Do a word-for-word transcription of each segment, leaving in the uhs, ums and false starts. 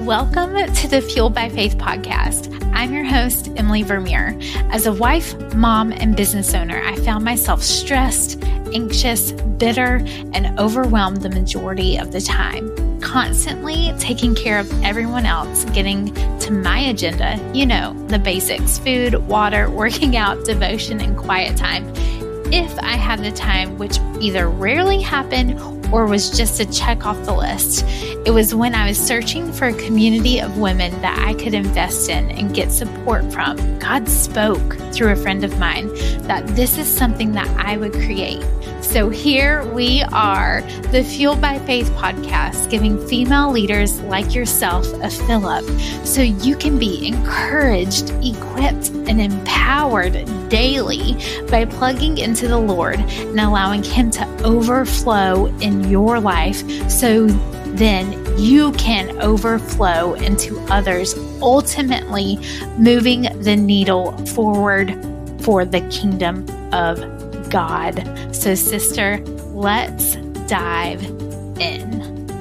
Welcome to the Fueled by Faith podcast. I'm your host, Emily Vermeer. As a wife, mom, and business owner, I found myself stressed, anxious, bitter, and overwhelmed the majority of the time, constantly taking care of everyone else, getting to my agenda, you know, the basics, food, water, working out, devotion, and quiet time. If I had the time, which either rarely happened or was just a check off the list. It was when I was searching for a community of women that I could invest in and get support from. God spoke through a friend of mine that this is something that I would create. So here we are, the Fueled by Faith podcast, giving female leaders like yourself a fill up so you can be encouraged, equipped, and empowered daily by plugging into the Lord and allowing Him to overflow in your life so then you can overflow into others, ultimately moving the needle forward for the kingdom of God. So, sister, let's dive in.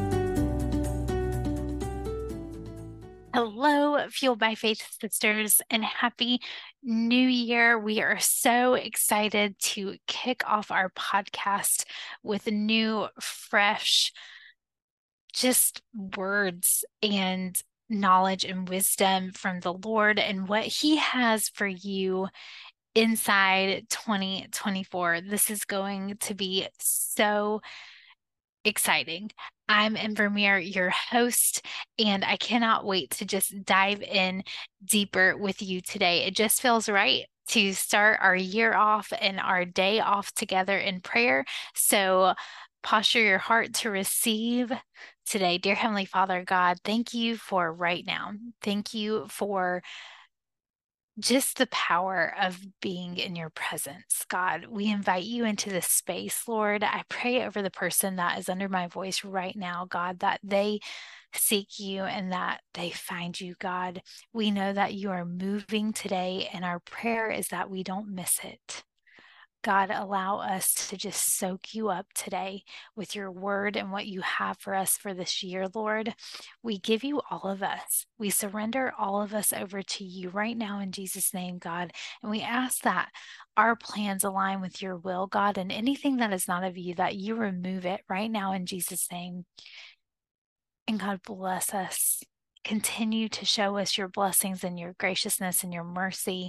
Hello, Fueled by Faith sisters, and happy New Year. We are so excited to kick off our podcast with new, fresh, just words and knowledge and wisdom from the Lord and what He has for you inside twenty twenty-four. This is going to be so exciting. I'm Em Vermeer, your host, and I cannot wait to just dive in deeper with you today. It just feels right to start our year off and our day off together in prayer. So posture your heart to receive today. Dear Heavenly Father, God, thank you for right now. Thank you for just the power of being in your presence. God, we invite you into this space, Lord. I pray over the person that is under my voice right now, God, that they seek you and that they find you, God. We know that you are moving today, and our prayer is that we don't miss it. God, allow us to just soak you up today with your word and what you have for us for this year, Lord. We give you all of us. We surrender all of us over to you right now in Jesus' name, God. And we ask that our plans align with your will, God, and anything that is not of you, that you remove it right now in Jesus' name. And God, bless us. Continue to show us your blessings and your graciousness and your mercy.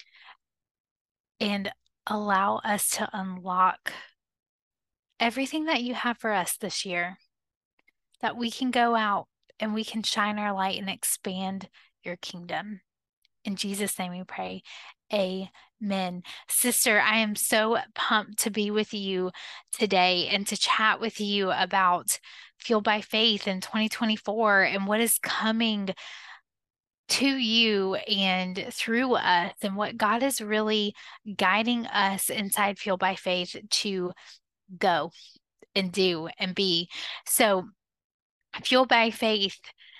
And allow us to unlock everything that you have for us this year, that we can go out and we can shine our light and expand your kingdom. In Jesus' name we pray. Amen. Sister, I am so pumped to be with you today and to chat with you about Fueled by Faith in twenty twenty-four and what is coming to you and through us, and what God is really guiding us inside Fueled by Faith to go and do and be. So Fueled by Faith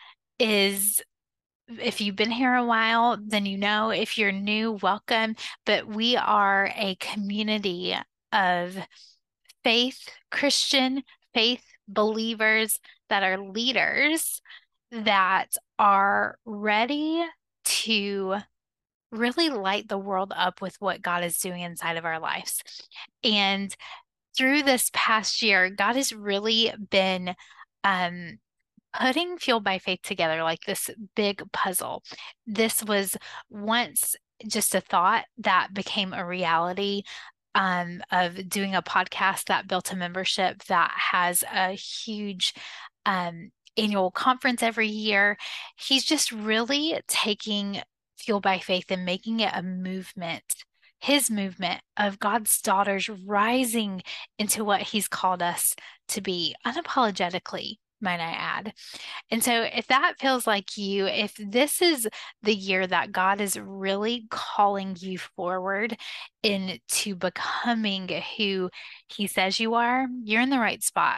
is, if you've been here a while, then you know. If you're new, welcome. But we are a community of faith, Christian faith believers that are leaders that are ready to really light the world up with what God is doing inside of our lives. And through this past year, God has really been um, putting Fueled by Faith together like this big puzzle. This was once just a thought that became a reality, um, of doing a podcast that built a membership that has a huge um, annual conference every year. He's just really taking Fueled by Faith and making it a movement, his movement of God's daughters rising into what he's called us to be unapologetically, might I add. And so if that feels like you, if this is the year that God is really calling you forward into becoming who he says you are, you're in the right spot.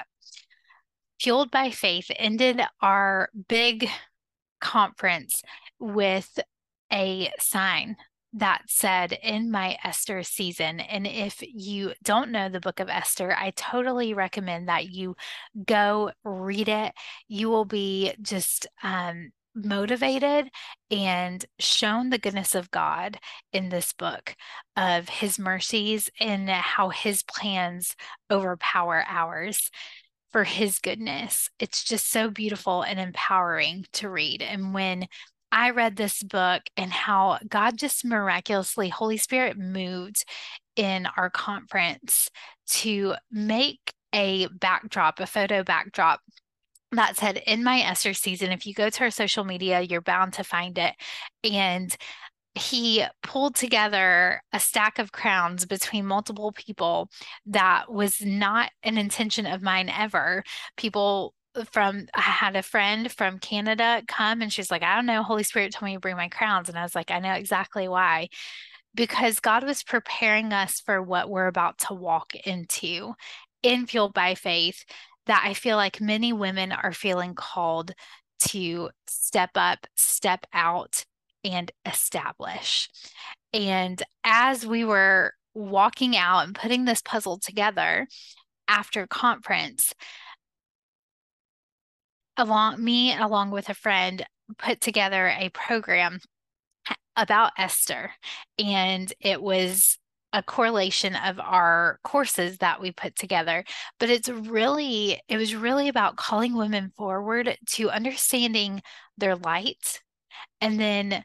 Fueled by Faith ended our big conference with a sign that said, "In my Esther season." And if you don't know the book of Esther, I totally recommend that you go read it. You will be just um, motivated and shown the goodness of God in this book of his mercies and how his plans overpower ours for his goodness. It's just so beautiful and empowering to read. And when I read this book and how God just miraculously, Holy Spirit moved in our conference to make a backdrop, a photo backdrop that said, in my Esther season, if you go to our social media, you're bound to find it. And he pulled together a stack of crowns between multiple people that was not an intention of mine ever. People from, I had a friend from Canada come and she's like, I don't know, Holy Spirit told me to bring my crowns. And I was like, I know exactly why. Because God was preparing us for what we're about to walk into in Fueled by Faith, that I feel like many women are feeling called to step up, step out, and establish. And as we were walking out and putting this puzzle together after conference, along me, along with a friend, put together a program about Esther. And it was a correlation of our courses that we put together. But it's really, it was really about calling women forward to understanding their light and then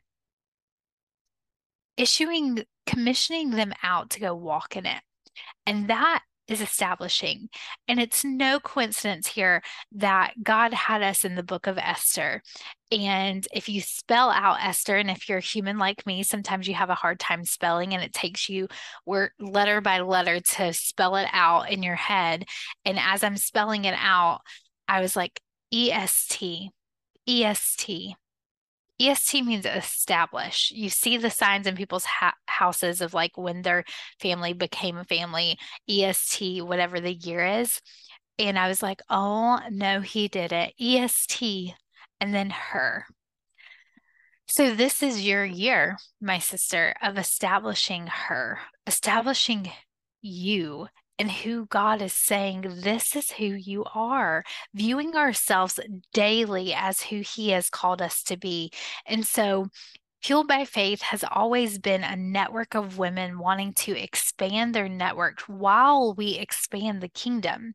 issuing, commissioning them out to go walk in it. And that is establishing. And it's no coincidence here that God had us in the book of Esther. And if you spell out Esther, and if you're a human like me, sometimes you have a hard time spelling and it takes you word, letter by letter to spell it out in your head. And as I'm spelling it out, I was like, E S T, E S T. E S T means establish. You see the signs in people's ha houses of like when their family became a family, E S T, whatever the year is. And I was like, oh, no, he did it. E S T, and then her. So this is your year, my sister, of establishing her, establishing you and who God is saying, this is who you are, viewing ourselves daily as who he has called us to be. And so Fueled by Faith has always been a network of women wanting to expand their network while we expand the kingdom.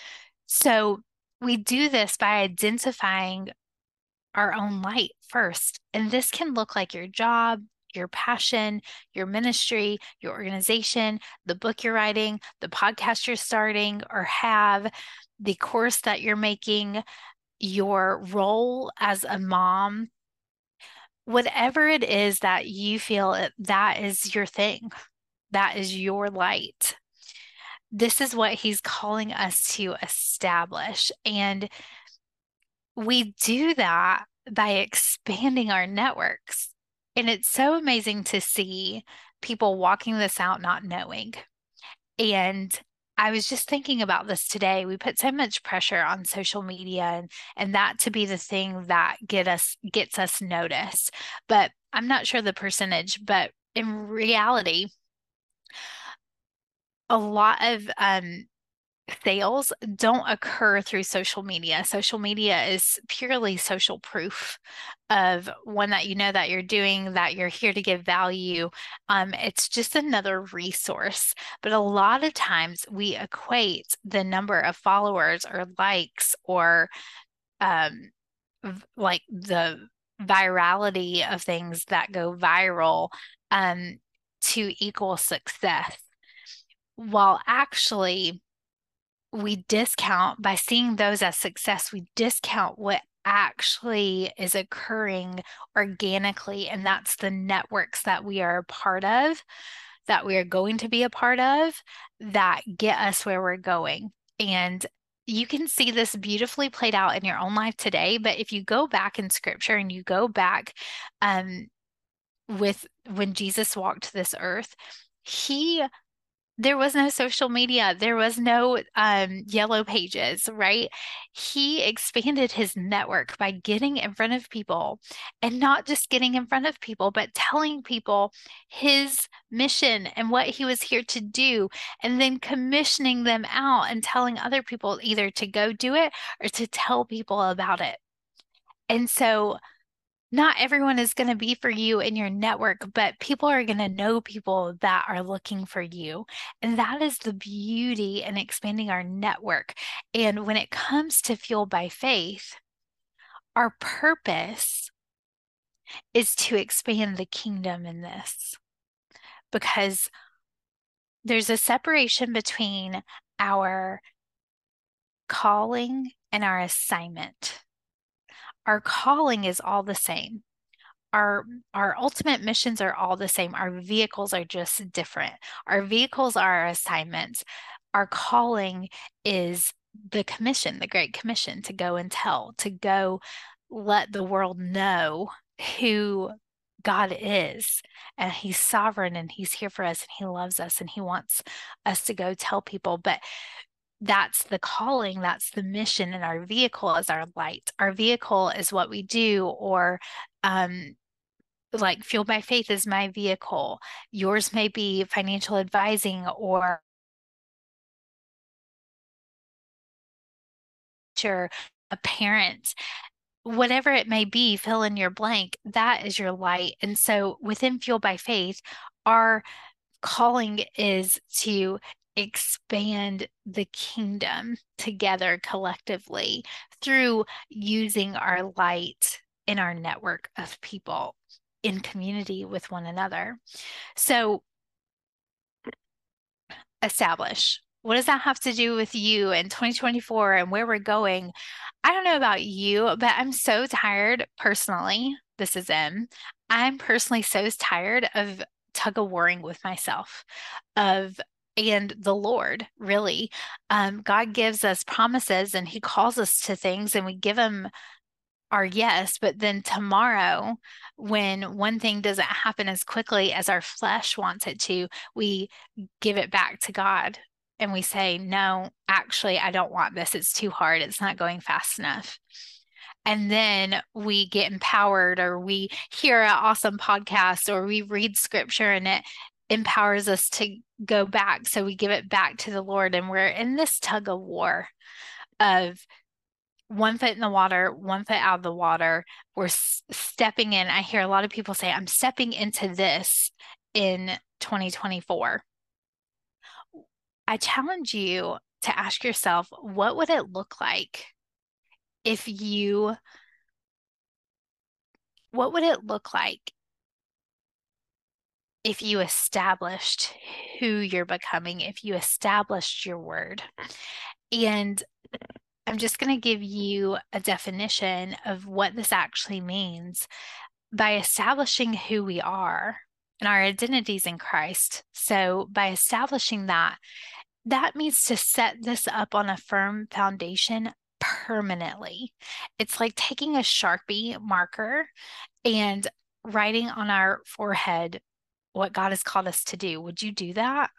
So we do this by identifying our own light first. And this can look like your job, your passion, your ministry, your organization, the book you're writing, the podcast you're starting or have, the course that you're making, your role as a mom, whatever it is that you feel it, that is your thing, that is your light. This is what he's calling us to establish. And we do that by expanding our networks. And it's so amazing to see people walking this out not knowing. And I was just thinking about this today. We put so much pressure on social media and, and that to be the thing that get us gets us noticed. But I'm not sure the percentage, but in reality, a lot of um, sales don't occur through social media. Social media is purely social proof of one that you know that you're doing, that you're here to give value. Um, it's just another resource. But a lot of times we equate the number of followers or likes or um, like the virality of things that go viral um, to equal success. While actually we discount by seeing those as success, we discount what actually is occurring organically, and that's the networks that we are a part of, that we are going to be a part of, that get us where we're going. And you can see this beautifully played out in your own life today, but if you go back in scripture and you go back um, with when Jesus walked this earth, he there was no social media. There was no um, yellow pages, right? He expanded his network by getting in front of people and not just getting in front of people, but telling people his mission and what he was here to do, and then commissioning them out and telling other people either to go do it or to tell people about it. And so Not everyone is going to be for you in your network, but people are going to know people that are looking for you. And that is the beauty in expanding our network. And when it comes to Fueled by Faith, our purpose is to expand the kingdom in this, because there's a separation between our calling and our assignment. Our calling is all the same. Our our ultimate missions are all the same. Our vehicles are just different. Our vehicles are our assignments. Our calling is the commission, the Great Commission, to go and tell, to go let the world know who God is, and He's sovereign, and He's here for us, and He loves us, and He wants us to go tell people. But that's the calling, that's the mission, and our vehicle is our light. Our vehicle is what we do, or um, like Fueled by Faith is my vehicle. Yours may be financial advising or a parent, whatever it may be, fill in your blank. That is your light. And so within Fueled by Faith, our calling is to expand the kingdom together collectively through using our light in our network of people in community with one another. So, establish. What does that have to do with you in twenty twenty-four and where we're going? I don't know about you, but I'm so tired personally. This is M. I'm personally so tired of tug of warring with myself, of and the Lord, really. Um, God gives us promises and He calls us to things, and we give Him our yes, but then tomorrow, when one thing doesn't happen as quickly as our flesh wants it to, we give it back to God and we say, no, actually, I don't want this. It's too hard. It's not going fast enough. And then we get empowered, or we hear an awesome podcast, or we read scripture and it empowers us to go back. So we give it back to the Lord, and we're in this tug of war of one foot in the water, one foot out of the water. We're s- stepping in. I hear a lot of people say, I'm stepping into this in twenty twenty-four. I challenge you to ask yourself, what would it look like if you, what would it look like if you established who you're becoming, if you established your word? And I'm just going to give you a definition of what this actually means. By establishing who we are and our identities in Christ. So by establishing that, that means to set this up on a firm foundation permanently. It's like taking a Sharpie marker and writing on our forehead what God has called us to do. Would you do that?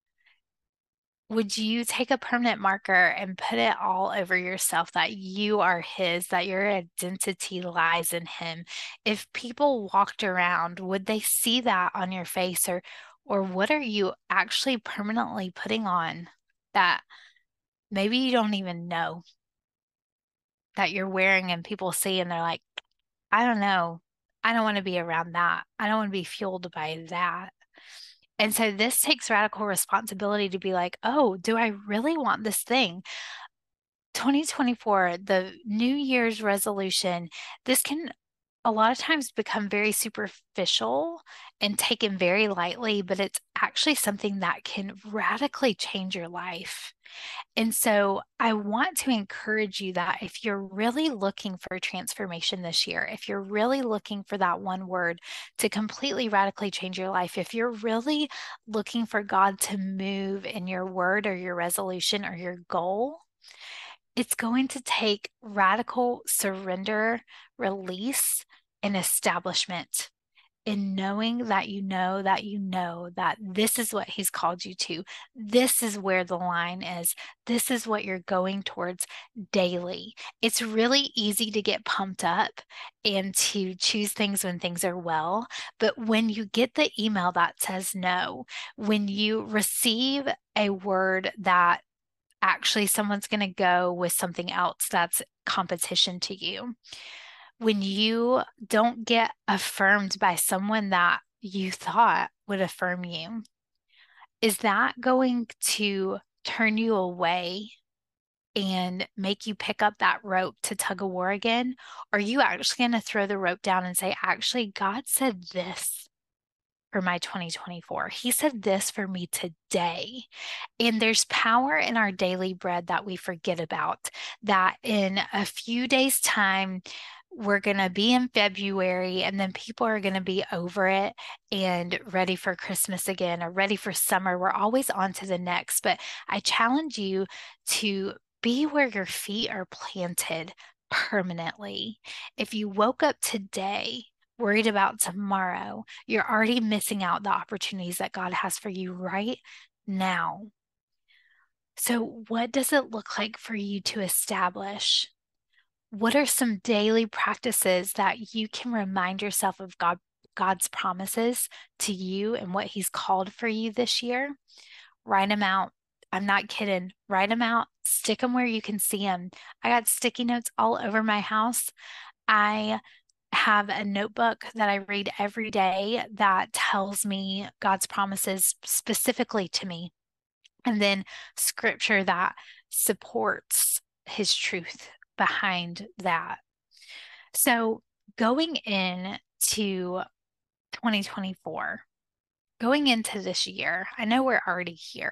Would you take a permanent marker and put it all over yourself that you are His, that your identity lies in Him? If people walked around, would they see that on your face, or or what are you actually permanently putting on that maybe you don't even know that you're wearing and people see and they're like, I don't know. I don't want to be around that. I don't want to be fueled by that. And so this takes radical responsibility to be like, oh, do I really want this thing? twenty twenty-four, the New Year's resolution, this can a lot of times become very superficial and taken very lightly, but it's actually something that can radically change your life. And so I want to encourage you that if you're really looking for transformation this year, if you're really looking for that one word to completely radically change your life, if you're really looking for God to move in your word or your resolution or your goal, it's going to take radical surrender, release, and establishment in knowing that you know that you know that this is what He's called you to. This is where the line is. This is what you're going towards daily. It's really easy to get pumped up and to choose things when things are well. But when you get the email that says no, when you receive a word that actually someone's going to go with something else that's competition to you, when you don't get affirmed by someone that you thought would affirm you, is that going to turn you away and make you pick up that rope to tug of war again? Or are you actually going to throw the rope down and say, actually, God said this for my twenty twenty-four. He said this for me today. And there's power in our daily bread that we forget about, that in a few days' time, we're going to be in February and then people are going to be over it and ready for Christmas again or ready for summer. We're always on to the next. But I challenge you to be where your feet are planted permanently. If you woke up today worried about tomorrow, you're already missing out the opportunities that God has for you right now. So, what does it look like for you to establish? What are some daily practices that you can remind yourself of God, God's promises to you and what He's called for you this year? Write them out. I'm not kidding. Write them out. Stick them where you can see them. I got sticky notes all over my house. I have a notebook that I read every day that tells me God's promises specifically to me, and then scripture that supports His truth behind that. So going into twenty twenty-four, going into this year, I know we're already here,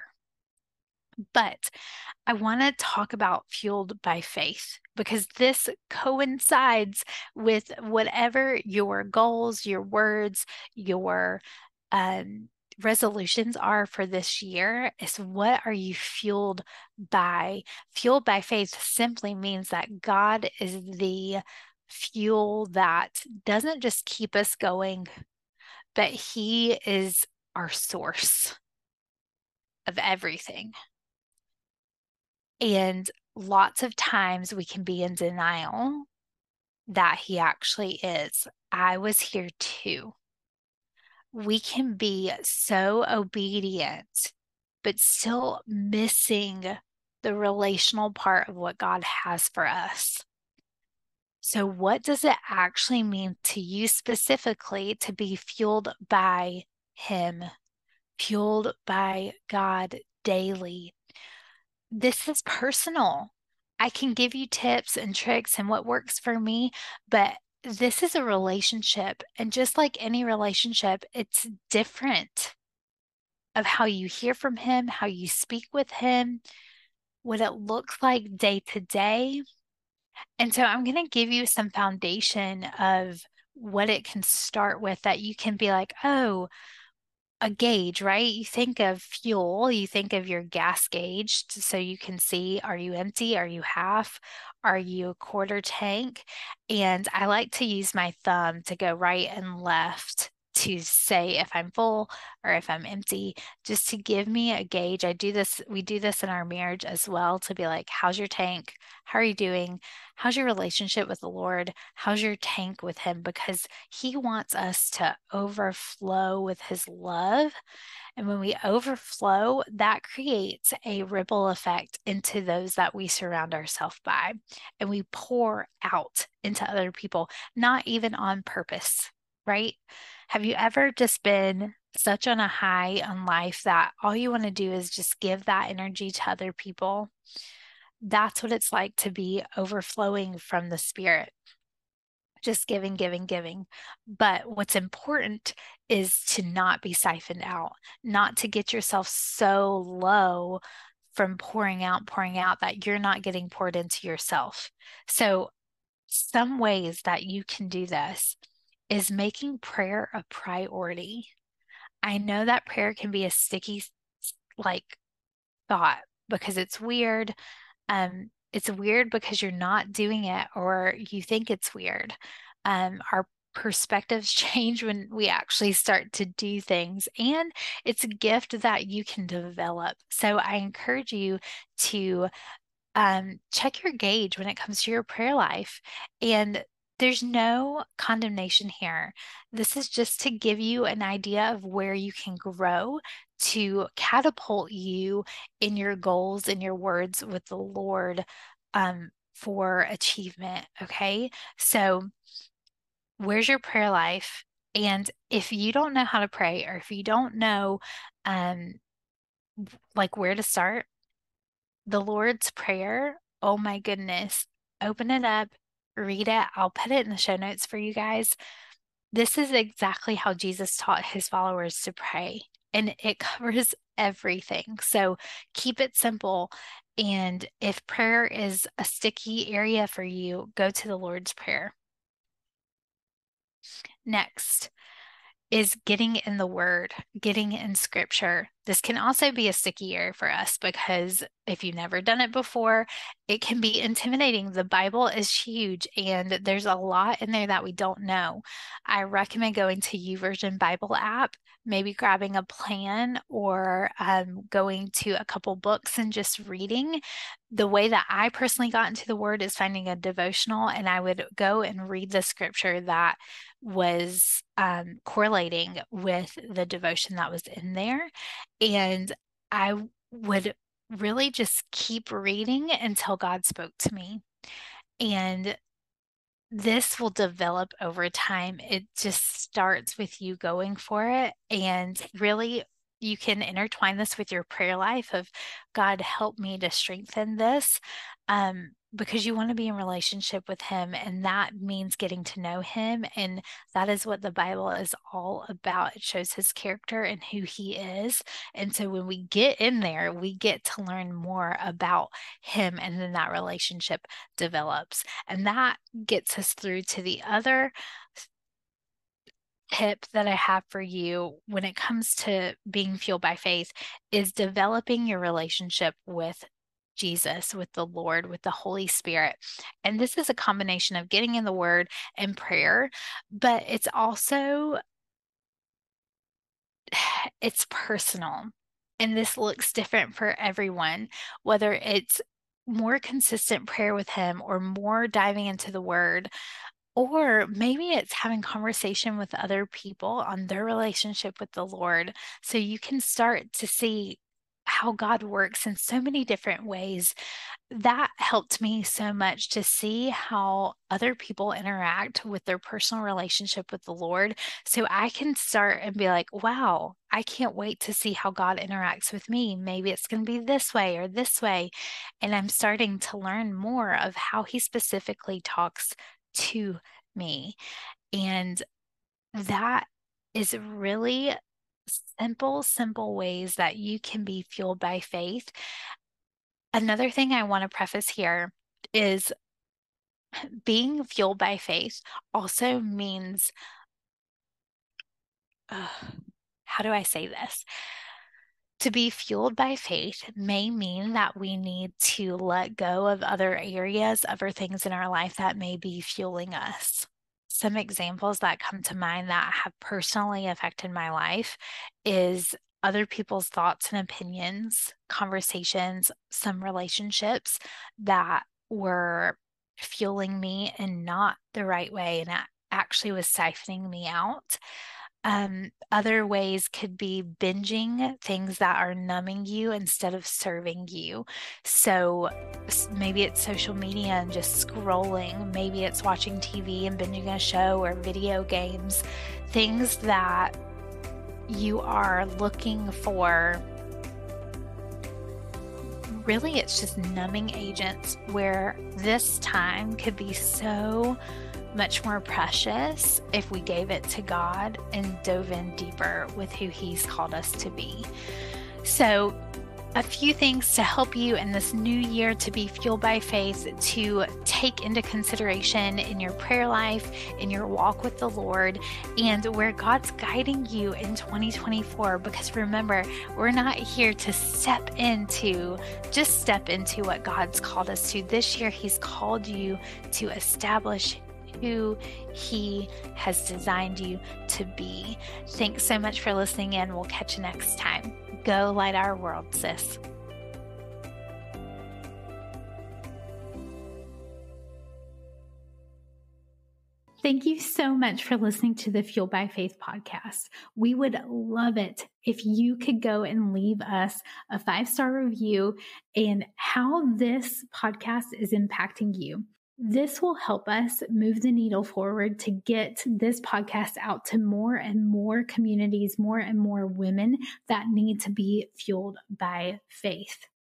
but I want to talk about fueled by faith because this coincides with whatever your goals, your words, your um, resolutions are for this year. Is what are you fueled by? Fueled by faith simply means that God is the fuel that doesn't just keep us going, but He is our source of everything. And lots of times we can be in denial that He actually is. I was here too. We can be so obedient, but still missing the relational part of what God has for us. So, what does it actually mean to you specifically to be fueled by Him, fueled by God daily? This is personal. I can give you tips and tricks and what works for me, but this is a relationship. And just like any relationship, it's different of how you hear from Him, how you speak with Him, what it looks like day to day. And so I'm going to give you some foundation of what it can start with that you can be like, oh, a gauge, right? You think of fuel, you think of your gas gauge so you can see, are you empty? Are you half? Are you a quarter tank? And I like to use my thumb to go right and left to say if I'm full or if I'm empty, just to give me a gauge. I do this, we do this in our marriage as well to be like, how's your tank? How are you doing? How's your relationship with the Lord? How's your tank with Him? Because He wants us to overflow with His love. And when we overflow, that creates a ripple effect into those that we surround ourselves by. And we pour out into other people, not even on purpose, right? Have you ever just been such on a high on life that all you want to do is just give that energy to other people? That's what it's like to be overflowing from the Spirit. Just giving, giving, giving. But what's important is to not be siphoned out, not to get yourself so low from pouring out, pouring out that you're not getting poured into yourself. So, some ways that you can do this is making prayer a priority. I know that prayer can be a sticky, like, thought because it's weird. Um, it's weird because you're not doing it or you think it's weird. Um, our perspectives change when we actually start to do things, and it's a gift that you can develop. So I encourage you to um, check your gauge when it comes to your prayer life. And there's no condemnation here. This is just to give you an idea of where you can grow to catapult you in your goals and your words with the Lord um, for achievement. Okay. So where's your prayer life? And if you don't know how to pray, or if you don't know, um, like where to start, the Lord's Prayer, oh my goodness, open it up, read it. I'll put it in the show notes for you guys. This is exactly how Jesus taught his followers to pray, and it covers everything. So keep it simple. And if prayer is a sticky area for you, go to the Lord's Prayer. Next is getting in the word, getting in scripture. This can also be a sticky area for us because if you've never done it before, it can be intimidating. The Bible is huge and there's a lot in there that we don't know. I recommend going to YouVersion Bible app, maybe grabbing a plan or um, going to a couple books and just reading. The way that I personally got into the word is finding a devotional, and I would go and read the scripture that was um, correlating with the devotion that was in there. And I would really just keep reading until God spoke to me. And this will develop over time. It just starts with you going for it. And really, you can intertwine this with your prayer life of, God, help me to strengthen this. Um, because you want to be in relationship with him, and that means getting to know him. And that is what the Bible is all about. It shows his character and who he is. And so when we get in there, we get to learn more about him, and then that relationship develops. And that gets us through to the other tip that I have for you when it comes to being fueled by faith is developing your relationship with Jesus, with the Lord, with the Holy Spirit. And this is a combination of getting in the word and prayer, but it's also, it's personal. And this looks different for everyone, whether it's more consistent prayer with him or more diving into the word. Or maybe it's having conversation with other people on their relationship with the Lord, so you can start to see how God works in so many different ways. That helped me so much to see how other people interact with their personal relationship with the Lord. So I can start and be like, wow, I can't wait to see how God interacts with me. Maybe it's going to be this way or this way. And I'm starting to learn more of how he specifically talks to me. And that is really simple, simple ways that you can be fueled by faith. Another thing I want to preface here is being fueled by faith also means, uh, how do I say this? To be fueled by faith may mean that we need to let go of other areas, other things in our life that may be fueling us. Some examples that come to mind that have personally affected my life is other people's thoughts and opinions, conversations, some relationships that were fueling me in not the right way, and that actually was siphoning me out. Um, other ways could be binging things that are numbing you instead of serving you. So maybe it's social media and just scrolling. Maybe it's watching T V and binging a show or video games. Things that you are looking for. Really, it's just numbing agents where this time could be so much more precious if we gave it to God and dove in deeper with who he's called us to be. So a few things to help you in this new year to be fueled by faith, to take into consideration in your prayer life, in your walk with the Lord, and where God's guiding you in twenty twenty-four. Because remember, we're not here to step into, just step into what God's called us to. This year, he's called you to establish who he has designed you to be. Thanks so much for listening in. We'll catch you next time. Go light our world, sis. Thank you so much for listening to the Fueled by Faith podcast. We would love it if you could go and leave us a five-star review and how this podcast is impacting you. This will help us move the needle forward to get this podcast out to more and more communities, more and more women that need to be fueled by faith.